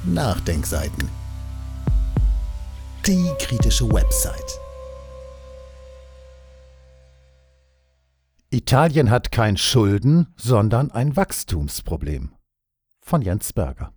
Nachdenkseiten. Die kritische Website. Italien hat kein Schulden, sondern ein Wachstumsproblem. Von Jens Berger.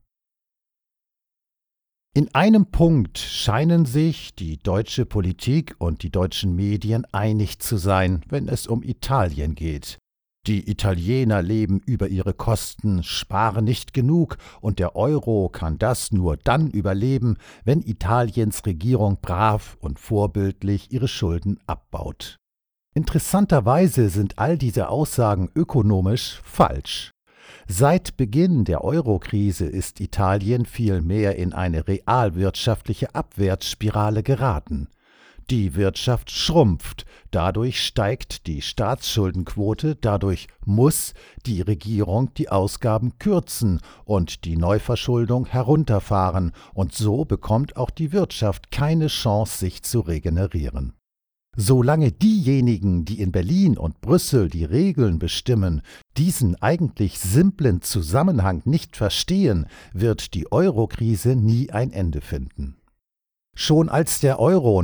In einem Punkt scheinen sich die deutsche Politik und die deutschen Medien einig zu sein, wenn es um Italien geht. Die Italiener leben über ihre Kosten, sparen nicht genug und der Euro kann das nur dann überleben, wenn Italiens Regierung brav und vorbildlich ihre Schulden abbaut. Interessanterweise sind all diese Aussagen ökonomisch falsch. Seit Beginn der Euro-Krise ist Italien vielmehr in eine realwirtschaftliche Abwärtsspirale geraten. Die Wirtschaft schrumpft, dadurch steigt die Staatsschuldenquote, dadurch muss die Regierung die Ausgaben kürzen und die Neuverschuldung herunterfahren, und so bekommt auch die Wirtschaft keine Chance, sich zu regenerieren. Solange diejenigen, die in Berlin und Brüssel die Regeln bestimmen, diesen eigentlich simplen Zusammenhang nicht verstehen, wird die Euro-Krise nie ein Ende finden. Schon als der Euro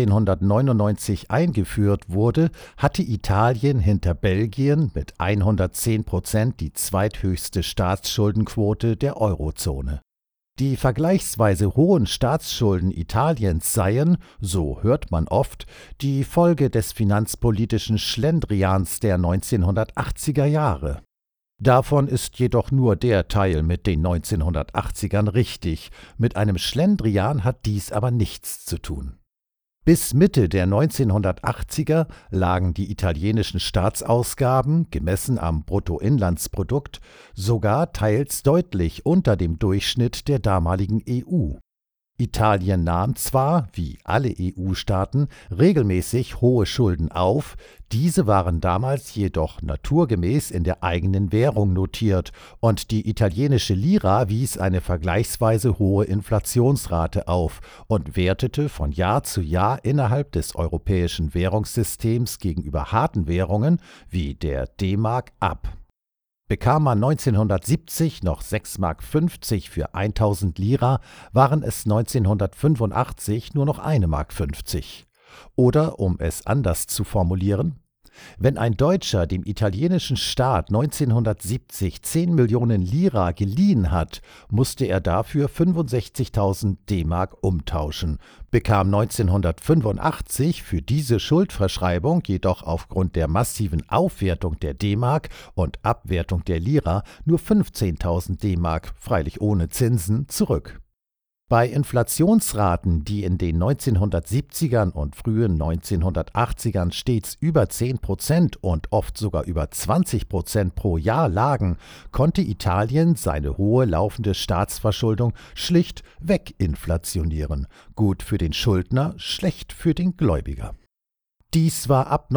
1999 eingeführt wurde, hatte Italien hinter Belgien mit 110% die zweithöchste Staatsschuldenquote der Eurozone. Die vergleichsweise hohen Staatsschulden Italiens seien, so hört man oft, die Folge des finanzpolitischen Schlendrians der 1980er Jahre. Davon ist jedoch nur der Teil mit den 1980ern richtig, mit einem Schlendrian hat dies aber nichts zu tun. Bis Mitte der 1980er lagen die italienischen Staatsausgaben, gemessen am Bruttoinlandsprodukt, sogar teils deutlich unter dem Durchschnitt der damaligen EU. Italien nahm zwar, wie alle EU-Staaten, regelmäßig hohe Schulden auf, diese waren damals jedoch naturgemäß in der eigenen Währung notiert und die italienische Lira wies eine vergleichsweise hohe Inflationsrate auf und wertete von Jahr zu Jahr innerhalb des europäischen Währungssystems gegenüber harten Währungen wie der D-Mark ab. Bekam man 1970 noch 6,50 Mark für 1000 Lira, waren es 1985 nur noch 1,50 Mark. Oder, um es anders zu formulieren, wenn ein Deutscher dem italienischen Staat 1970 10 Millionen Lira geliehen hat, musste er dafür 65.000 D-Mark umtauschen, bekam 1985 für diese Schuldverschreibung jedoch aufgrund der massiven Aufwertung der D-Mark und Abwertung der Lira nur 15.000 D-Mark, freilich ohne Zinsen, zurück. Bei Inflationsraten, die in den 1970ern und frühen 1980ern stets über 10% und oft sogar über 20% pro Jahr lagen, konnte Italien seine hohe laufende Staatsverschuldung schlicht weginflationieren. Gut für den Schuldner, schlecht für den Gläubiger. Dies war ab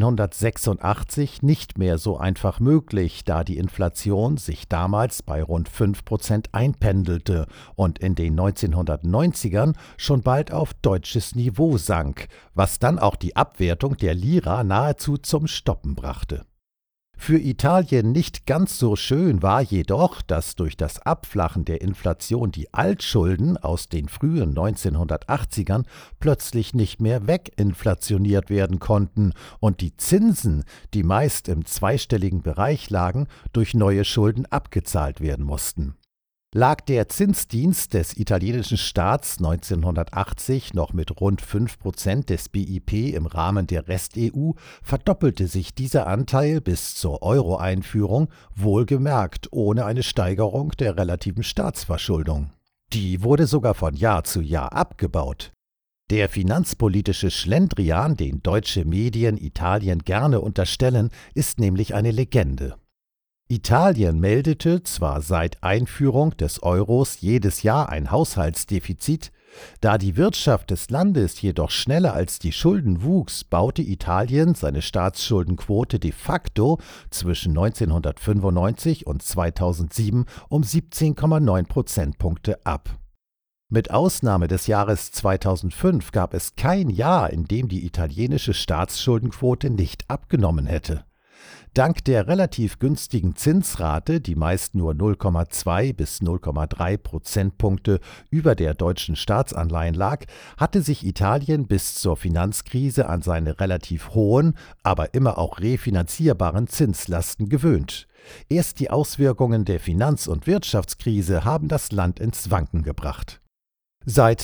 1986 nicht mehr so einfach möglich, da die Inflation sich damals bei rund 5% einpendelte und in den 1990ern schon bald auf deutsches Niveau sank, was dann auch die Abwertung der Lira nahezu zum Stoppen brachte. Für Italien nicht ganz so schön war jedoch, dass durch das Abflachen der Inflation die Altschulden aus den frühen 1980ern plötzlich nicht mehr weginflationiert werden konnten und die Zinsen, die meist im zweistelligen Bereich lagen, durch neue Schulden abgezahlt werden mussten. Lag der Zinsdienst des italienischen Staats 1980 noch mit rund 5% des BIP im Rahmen der Rest-EU, verdoppelte sich dieser Anteil bis zur Euro-Einführung, wohlgemerkt ohne eine Steigerung der relativen Staatsverschuldung. Die wurde sogar von Jahr zu Jahr abgebaut. Der finanzpolitische Schlendrian, den deutsche Medien Italien gerne unterstellen, ist nämlich eine Legende. Italien meldete zwar seit Einführung des Euros jedes Jahr ein Haushaltsdefizit, da die Wirtschaft des Landes jedoch schneller als die Schulden wuchs, baute Italien seine Staatsschuldenquote de facto zwischen 1995 und 2007 um 17,9 Prozentpunkte ab. Mit Ausnahme des Jahres 2005 gab es kein Jahr, in dem die italienische Staatsschuldenquote nicht abgenommen hätte. Dank der relativ günstigen Zinsrate, die meist nur 0,2 bis 0,3 Prozentpunkte über der deutschen Staatsanleihen lag, hatte sich Italien bis zur Finanzkrise an seine relativ hohen, aber immer auch refinanzierbaren Zinslasten gewöhnt. Erst die Auswirkungen der Finanz- und Wirtschaftskrise haben das Land ins Wanken gebracht. Seit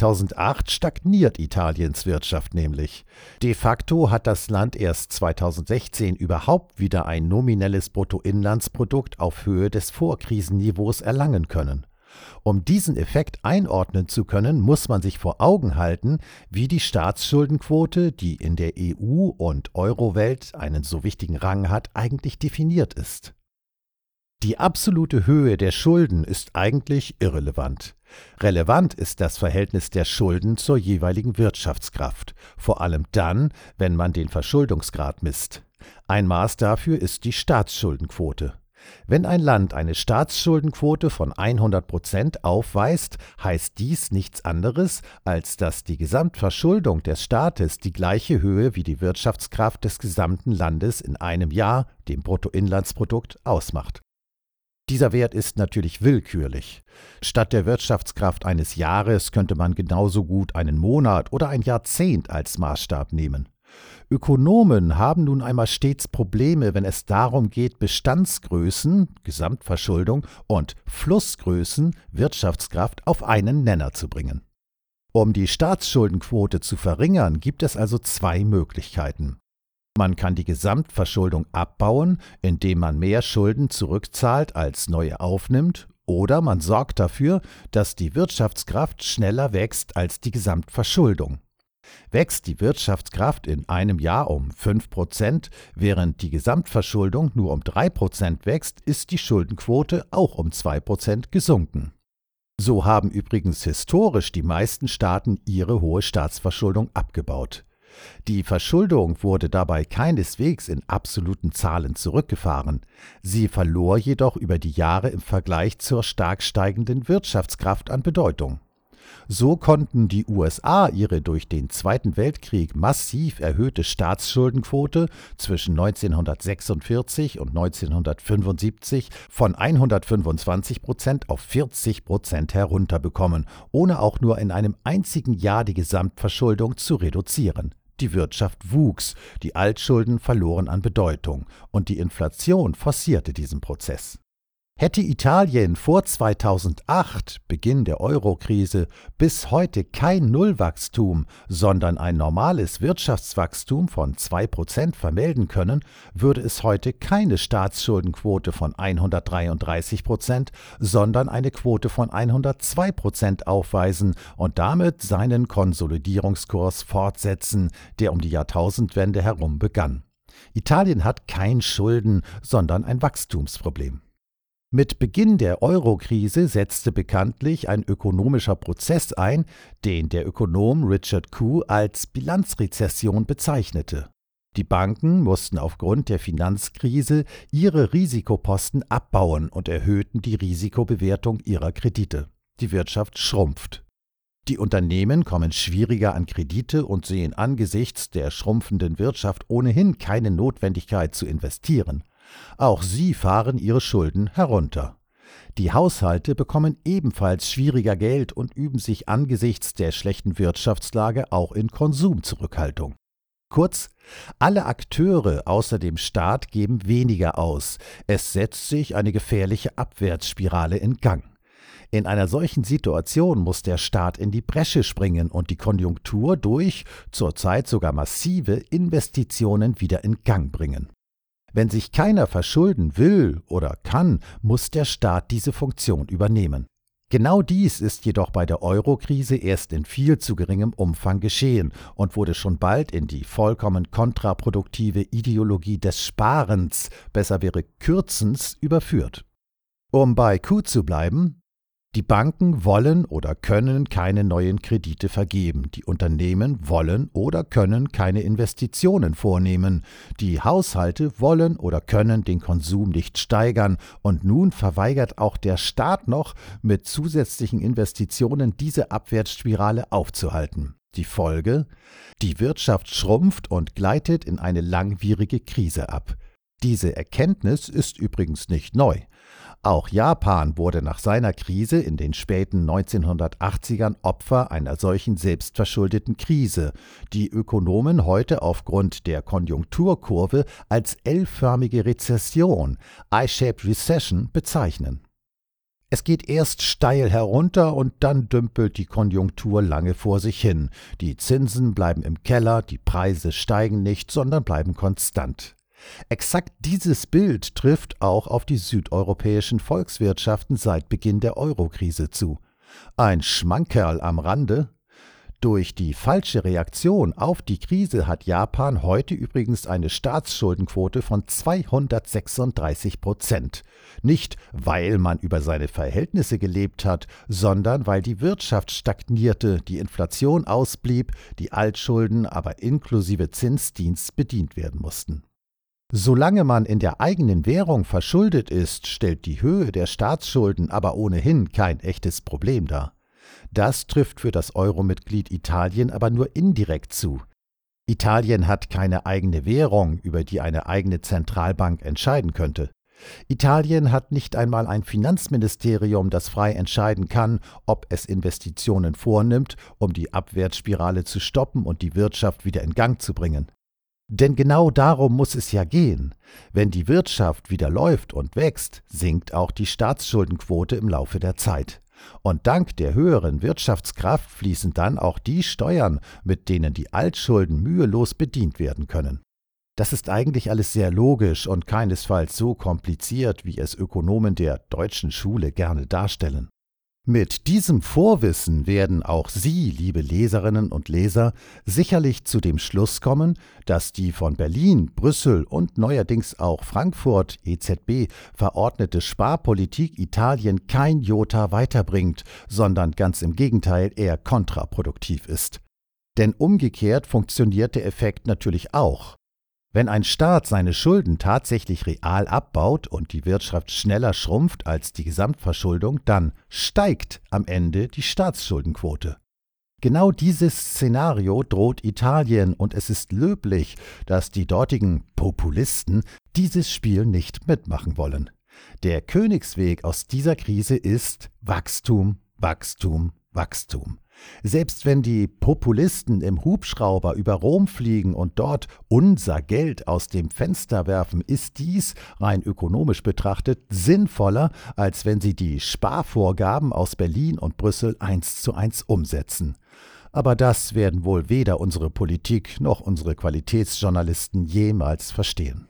2008 stagniert Italiens Wirtschaft nämlich. De facto hat das Land erst 2016 überhaupt wieder ein nominelles Bruttoinlandsprodukt auf Höhe des Vorkrisenniveaus erlangen können. Um diesen Effekt einordnen zu können, muss man sich vor Augen halten, wie die Staatsschuldenquote, die in der EU- und Eurowelt einen so wichtigen Rang hat, eigentlich definiert ist. Die absolute Höhe der Schulden ist eigentlich irrelevant. Relevant ist das Verhältnis der Schulden zur jeweiligen Wirtschaftskraft, vor allem dann, wenn man den Verschuldungsgrad misst. Ein Maß dafür ist die Staatsschuldenquote. Wenn ein Land eine Staatsschuldenquote von 100% aufweist, heißt dies nichts anderes, als dass die Gesamtverschuldung des Staates die gleiche Höhe wie die Wirtschaftskraft des gesamten Landes in einem Jahr, dem Bruttoinlandsprodukt, ausmacht. Dieser Wert ist natürlich willkürlich. Statt der Wirtschaftskraft eines Jahres könnte man genauso gut einen Monat oder ein Jahrzehnt als Maßstab nehmen. Ökonomen haben nun einmal stets Probleme, wenn es darum geht, Bestandsgrößen, Gesamtverschuldung und Flussgrößen, Wirtschaftskraft auf einen Nenner zu bringen. Um die Staatsschuldenquote zu verringern, gibt es also zwei Möglichkeiten. Man kann die Gesamtverschuldung abbauen, indem man mehr Schulden zurückzahlt als neue aufnimmt, oder man sorgt dafür, dass die Wirtschaftskraft schneller wächst als die Gesamtverschuldung. Wächst die Wirtschaftskraft in einem Jahr um 5%, während die Gesamtverschuldung nur um 3% wächst, ist die Schuldenquote auch um 2% gesunken. So haben übrigens historisch die meisten Staaten ihre hohe Staatsverschuldung abgebaut. Die Verschuldung wurde dabei keineswegs in absoluten Zahlen zurückgefahren. Sie verlor jedoch über die Jahre im Vergleich zur stark steigenden Wirtschaftskraft an Bedeutung. So konnten die USA ihre durch den Zweiten Weltkrieg massiv erhöhte Staatsschuldenquote zwischen 1946 und 1975 von 125% auf 40% herunterbekommen, ohne auch nur in einem einzigen Jahr die Gesamtverschuldung zu reduzieren. Die Wirtschaft wuchs, die Altschulden verloren an Bedeutung und die Inflation forcierte diesen Prozess. Hätte Italien vor 2008, Beginn der Euro-Krise, bis heute kein Nullwachstum, sondern ein normales Wirtschaftswachstum von 2% vermelden können, würde es heute keine Staatsschuldenquote von 133%, sondern eine Quote von 102% aufweisen und damit seinen Konsolidierungskurs fortsetzen, der um die Jahrtausendwende herum begann. Italien hat kein Schulden, sondern ein Wachstumsproblem. Mit Beginn der Euro-Krise setzte bekanntlich ein ökonomischer Prozess ein, den der Ökonom Richard Koo als Bilanzrezession bezeichnete. Die Banken mussten aufgrund der Finanzkrise ihre Risikoposten abbauen und erhöhten die Risikobewertung ihrer Kredite. Die Wirtschaft schrumpft. Die Unternehmen kommen schwieriger an Kredite und sehen angesichts der schrumpfenden Wirtschaft ohnehin keine Notwendigkeit zu investieren. Auch sie fahren ihre Schulden herunter. Die Haushalte bekommen ebenfalls schwieriger Geld und üben sich angesichts der schlechten Wirtschaftslage auch in Konsumzurückhaltung. Kurz, alle Akteure außer dem Staat geben weniger aus. Es setzt sich eine gefährliche Abwärtsspirale in Gang. In einer solchen Situation muss der Staat in die Bresche springen und die Konjunktur durch, zurzeit sogar massive Investitionen wieder in Gang bringen. Wenn sich keiner verschulden will oder kann, muss der Staat diese Funktion übernehmen. Genau dies ist jedoch bei der Euro-Krise erst in viel zu geringem Umfang geschehen und wurde schon bald in die vollkommen kontraproduktive Ideologie des Sparens, besser wäre Kürzens, überführt. Um bei Q zu bleiben: Die Banken wollen oder können keine neuen Kredite vergeben, die Unternehmen wollen oder können keine Investitionen vornehmen, die Haushalte wollen oder können den Konsum nicht steigern und nun verweigert auch der Staat noch, mit zusätzlichen Investitionen diese Abwärtsspirale aufzuhalten. Die Folge: Die Wirtschaft schrumpft und gleitet in eine langwierige Krise ab. Diese Erkenntnis ist übrigens nicht neu. Auch Japan wurde nach seiner Krise in den späten 1980ern Opfer einer solchen selbstverschuldeten Krise, die Ökonomen heute aufgrund der Konjunkturkurve als L-förmige Rezession, I-shaped recession, bezeichnen. Es geht erst steil herunter und dann dümpelt die Konjunktur lange vor sich hin. Die Zinsen bleiben im Keller, die Preise steigen nicht, sondern bleiben konstant. Exakt dieses Bild trifft auch auf die südeuropäischen Volkswirtschaften seit Beginn der Eurokrise zu. Ein Schmankerl am Rande: Durch die falsche Reaktion auf die Krise hat Japan heute übrigens eine Staatsschuldenquote von 236%. Nicht, weil man über seine Verhältnisse gelebt hat, sondern weil die Wirtschaft stagnierte, die Inflation ausblieb, die Altschulden aber inklusive Zinsdienst bedient werden mussten. Solange man in der eigenen Währung verschuldet ist, stellt die Höhe der Staatsschulden aber ohnehin kein echtes Problem dar. Das trifft für das Euro-Mitglied Italien aber nur indirekt zu. Italien hat keine eigene Währung, über die eine eigene Zentralbank entscheiden könnte. Italien hat nicht einmal ein Finanzministerium, das frei entscheiden kann, ob es Investitionen vornimmt, um die Abwärtsspirale zu stoppen und die Wirtschaft wieder in Gang zu bringen. Denn genau darum muss es ja gehen. Wenn die Wirtschaft wieder läuft und wächst, sinkt auch die Staatsschuldenquote im Laufe der Zeit. Und dank der höheren Wirtschaftskraft fließen dann auch die Steuern, mit denen die Altschulden mühelos bedient werden können. Das ist eigentlich alles sehr logisch und keinesfalls so kompliziert, wie es Ökonomen der deutschen Schule gerne darstellen. Mit diesem Vorwissen werden auch Sie, liebe Leserinnen und Leser, sicherlich zu dem Schluss kommen, dass die von Berlin, Brüssel und neuerdings auch Frankfurt EZB verordnete Sparpolitik Italien kein Jota weiterbringt, sondern ganz im Gegenteil eher kontraproduktiv ist. Denn umgekehrt funktioniert der Effekt natürlich auch. Wenn ein Staat seine Schulden tatsächlich real abbaut und die Wirtschaft schneller schrumpft als die Gesamtverschuldung, dann steigt am Ende die Staatsschuldenquote. Genau dieses Szenario droht Italien und es ist löblich, dass die dortigen Populisten dieses Spiel nicht mitmachen wollen. Der Königsweg aus dieser Krise ist Wachstum, Wachstum, Wachstum. Selbst wenn die Populisten im Hubschrauber über Rom fliegen und dort unser Geld aus dem Fenster werfen, ist dies, rein ökonomisch betrachtet, sinnvoller, als wenn sie die Sparvorgaben aus Berlin und Brüssel 1:1 umsetzen. Aber das werden wohl weder unsere Politik noch unsere Qualitätsjournalisten jemals verstehen.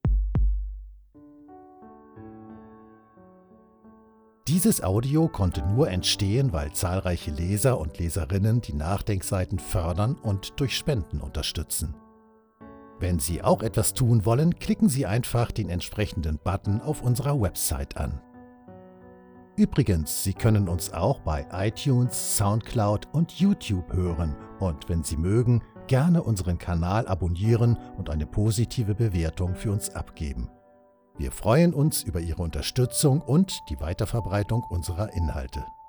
Dieses Audio konnte nur entstehen, weil zahlreiche Leser und Leserinnen die Nachdenkseiten fördern und durch Spenden unterstützen. Wenn Sie auch etwas tun wollen, klicken Sie einfach den entsprechenden Button auf unserer Website an. Übrigens, Sie können uns auch bei iTunes, Soundcloud und YouTube hören und wenn Sie mögen, gerne unseren Kanal abonnieren und eine positive Bewertung für uns abgeben. Wir freuen uns über Ihre Unterstützung und die Weiterverbreitung unserer Inhalte.